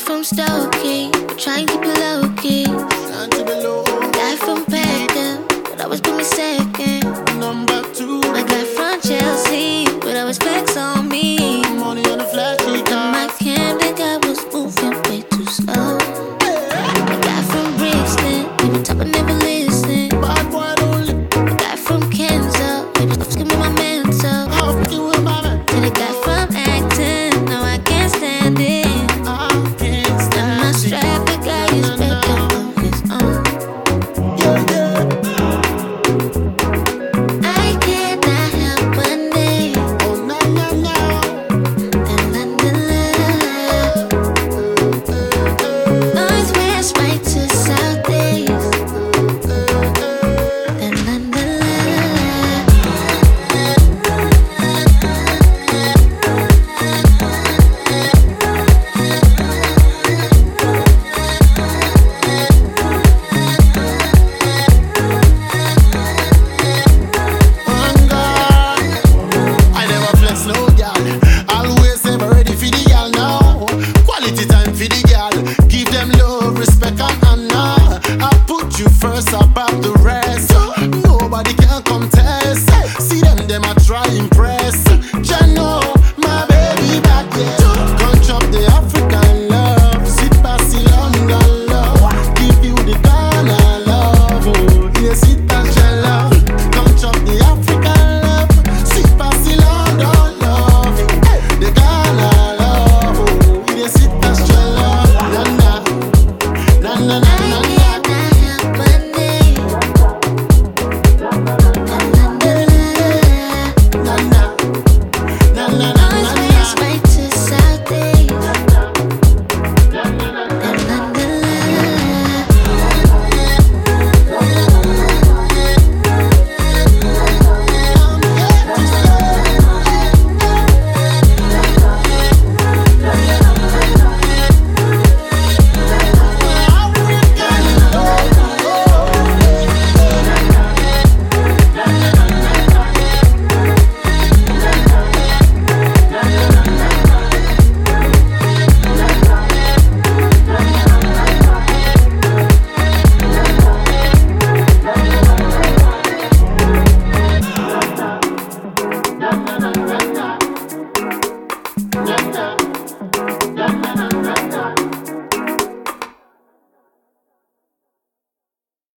from Stokey, try and keep it low key. Guy from Peckham, but always put me second. Number two. My guy from Chelsea, but always flex on me. Money on the flashy car. My Camden guy was moving way too slow. My guy from Brixton, he would talk but never listen. Bad boy don't live. My guy from Kenzo, he was asking me my mental. How you with my man? And the guy from Acton, no I can't stand it. I can't stand And my strap, the guy is better on his own. Yeah, yeah. I cannot help one day. Oh, no, no, no. And London love, northwest right to south days. And London love. I never flex no gal. Always ever ready for the gal now. Quality time for the gal. Give them love, respect and honor. I put you first above the rest. Nobody can contest. See them a try